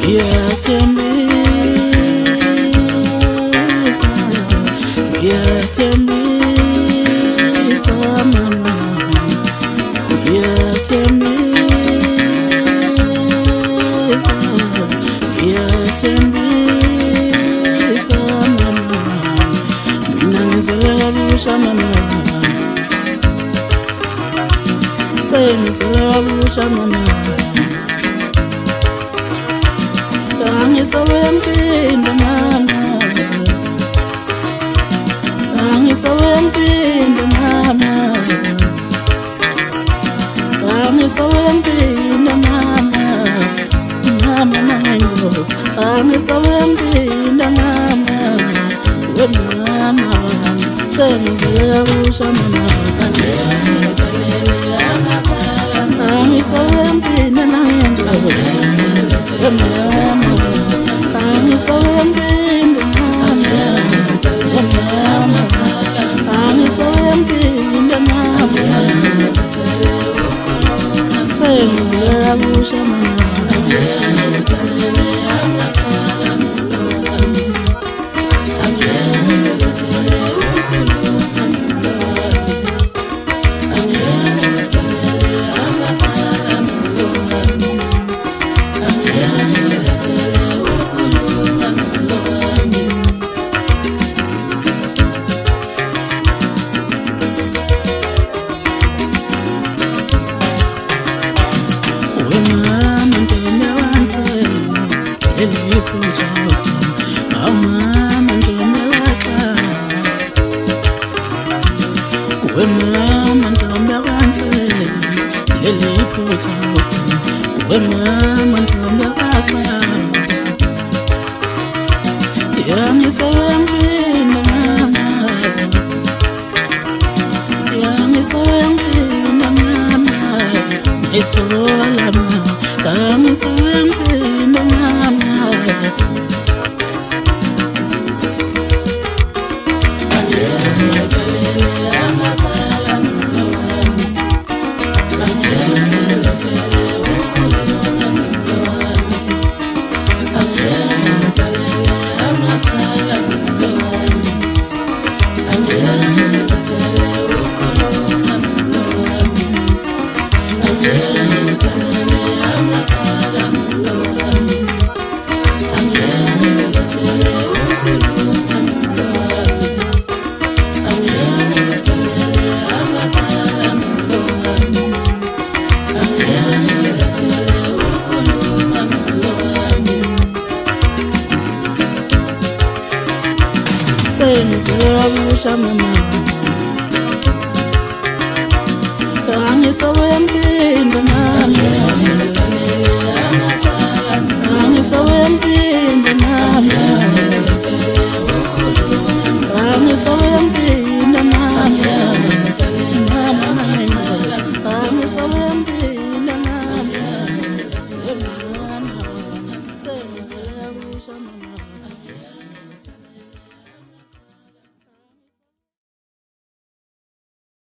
Ngiyatembisa mama, ngiyatembisa, ngiyatembisa mama, mina ngizela busha mama, sengizela busha mama, angisawempinde mama, angisawempinde mama, angisawempinde mama, mama nangengozi, angisawempinde mama, we mama, sengizela busha mama, angisawempinde nangengozi, we mama, angisawempinde mama, we mama, angisawempinde mama, sengizela busha mama. Sengizela busha mama, angisawempinde